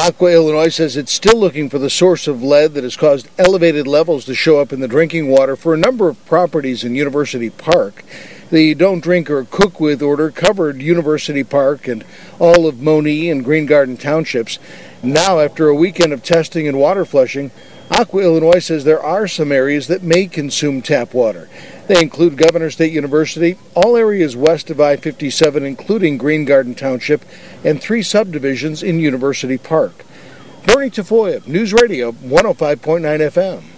Aqua Illinois says it's still looking for the source of lead that has caused elevated levels to show up in the drinking water for a number of properties in University Park. The Don't Drink or Cook With order covered University Park and all of Monee and Green Garden townships. Now, after a weekend of testing and water flushing, Aqua Illinois says there are some areas that may consume tap water. They include Governor State University, all areas west of I-57, including Green Garden Township, and 3 subdivisions in University Park. Bernie Tafoya, News Radio 105.9 FM.